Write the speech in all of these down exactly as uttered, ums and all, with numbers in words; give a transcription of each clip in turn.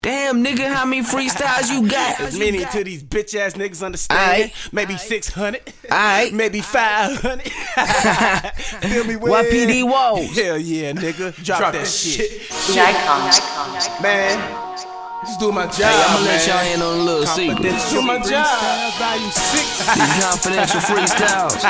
Damn, nigga, how many freestyles you got? As many to these bitch ass niggas understand. Aight. Maybe six hundred. Aight. Maybe five hundred. Feel me? Y P D Walls. Hell yeah, nigga. Drop, Drop that, that shit. The icon. Man. Just do my job. Hey, I'ma man. let y'all in on a little secret. Do my job. Value six. These confidential freestyles.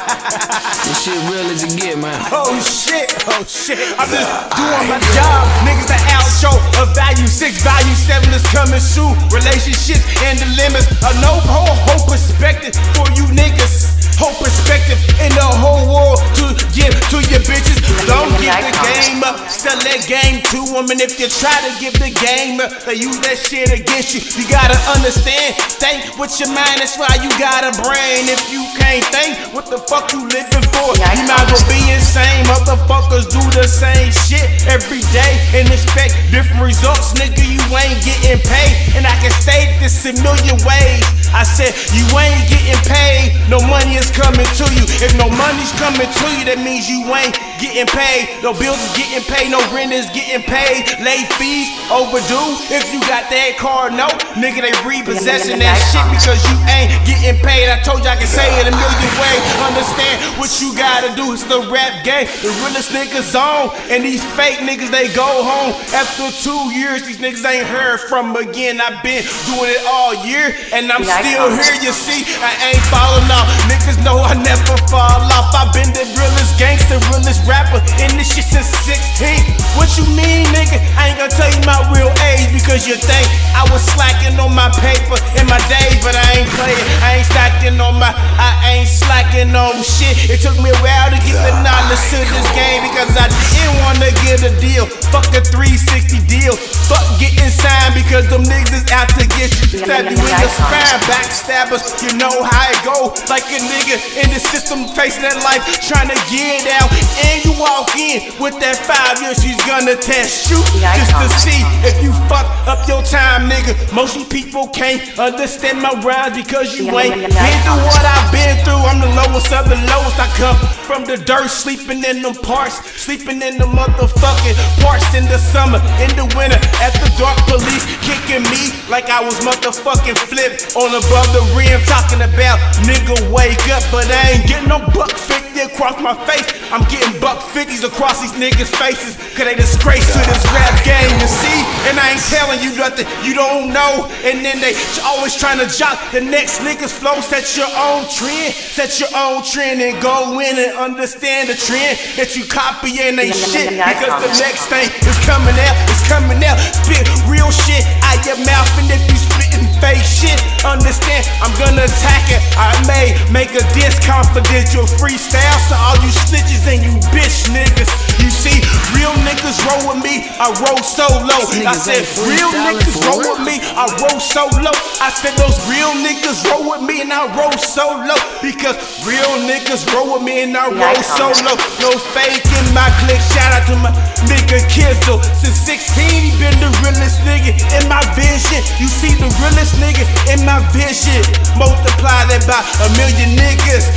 This shit real as it get, man. Oh shit, oh shit. I'm just doing my job. Niggas the outro of value six, value seven is coming soon. Relationships and dilemmas. A no whole whole perspective for you niggas. Whole perspective in the whole world to give to your bitches. Don't give the game up, sell that game to them. And if you try to give the game up, they use that shit against you. You gotta understand, think with your mind, that's why you got a brain. If you can't think, what the fuck you living for? You might as well be insane. Motherfuckers do the same shit every day and expect different results. Nigga, you ain't getting paid. And I can state this a million ways. I said, you ain't getting paid, no money is coming to you. If no money's coming to you, that means you ain't getting paid. No bills is getting paid, no rent is getting paid. Late fees overdue. If you got that car note, nigga, they repossessing that shit because you ain't getting paid. I told you I can say it a million ways. Understand what you gotta do. It's the rap game, the realest niggas on. And these fake niggas, they go home. After two years, these niggas ain't heard from again. I've been doing it all year, and I'm still here, you see. I ain't falling off. Niggas know I never fall off. I've been the realest gangster, realest rapper in this shit since sixteen. What you mean, nigga? I ain't gonna tell you my real age because you think I was slacking on my paper in my days, but I ain't playing. I ain't slacking on my, I ain't slacking on shit. It took me a while to get the knowledge to this game because I didn't wanna get a deal. Fuck a three sixty deal. Fuck getting signed because them niggas is out to get you. Stab you in the spine, backstabbers. You know how it go. Like a nigga in the system facing that life, trying to get out. And you walk in with that five years, she's gonna test you just to see if you fuck up your time, nigga. Most of you people can't understand my rhymes because you ain't been through what I've been through. I'm the lowest of the lowest. I come from the dirt, sleeping in them parts, sleeping in the motherfucking parts in the summer, in the winter, at the dark, police kicking me like I was motherfucking flipped on above the rim, talking about nigga wake up, but I ain't getting no buck fifty across my face. I'm getting buck fifties across these niggas' faces, cause they disgrace to this rap game, you see? And I ain't telling you nothing you don't know. And then they always trying to jock the next nigga's flow. Set your own trend, set your own trend, and go in and understand the trend that you copying they shit. Because the next thing is coming out, it's coming out. Spit real shit out your mouth, and if you spitting fake shit, understand I'm gonna attack it. I may make a diss confidential freestyle, so all you snitches and you bitch niggas. You see, real niggas roll with me, I roll solo. I said real niggas roll with me, I roll solo. I said those real niggas roll with me and I roll solo. Because real niggas roll with me and I roll solo. No fake in my clique, shout out to my nigga Kizzle. Since sixteen, he been the realest nigga in my vision. You see the realest nigga in my vision. Multiply that by a million niggas.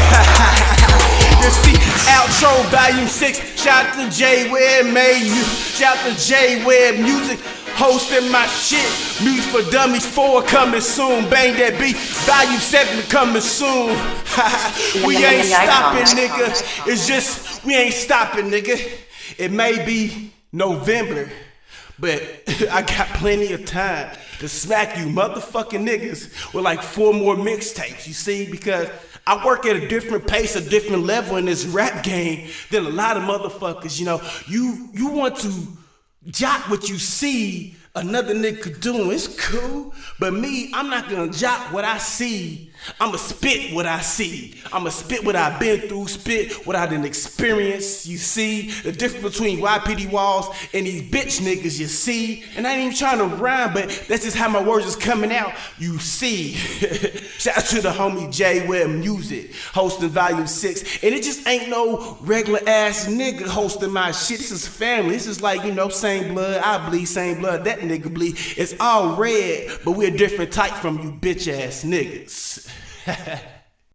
You see, outro volume six. Shout out to J Webb made you. Shout out to J Webb Music. Hosting my shit. Music for Dummies four coming soon. Bang that beat. Volume seven coming soon. We ain't stopping, nigga. It's just, we ain't stopping, nigga. It may be November, but I got plenty of time to smack you motherfucking niggas with like four more mixtapes, you see? Because I work at a different pace, a different level in this rap game than a lot of motherfuckers, you know? You, you want to jock what you see another nigga doing, it's cool. But me, I'm not gonna jock what I see. I'ma spit what I see. I'ma spit what I've been through, spit what I done experienced. You see the difference between Y P D Walls and these bitch niggas, you see. And I ain't even trying to rhyme, but that's just how my words is coming out, you see. Shout out to the homie J Webb Music, hosting volume six. And it just ain't no regular ass nigga hosting my shit. This is family. This is like, you know, same blood, I bleed, same blood, that nigga bleed. It's all red, but we're a different type from you bitch ass niggas.